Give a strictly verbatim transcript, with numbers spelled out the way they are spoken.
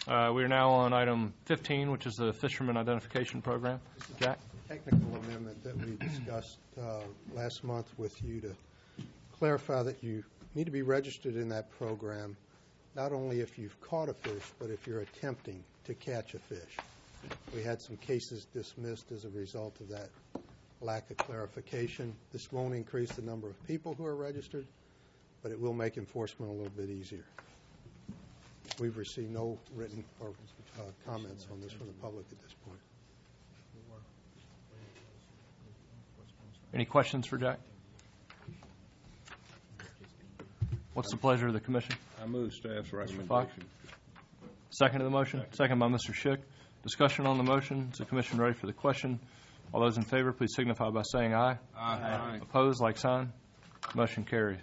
Uh, we are now on item fifteen, which is the Fisherman Identification Program. Jack? Technical amendment that we discussed uh, last month with you to clarify that you need to be registered in that program, not only if you've caught a fish, but if you're attempting to catch a fish. We had some cases dismissed as a result of that lack of clarification. This won't increase the number of people who are registered, but it will make enforcement a little bit easier. We've received no written or uh, comments on this from the public at this point. Any questions for Jack? What's the pleasure of the commission? I move staff's Fox? recommendation. Second to the motion? Second by Mister Schick. Discussion on the motion. Is the commission ready for the question? All those in favor, please signify by saying aye. Aye. Opposed, like sign. Motion carries.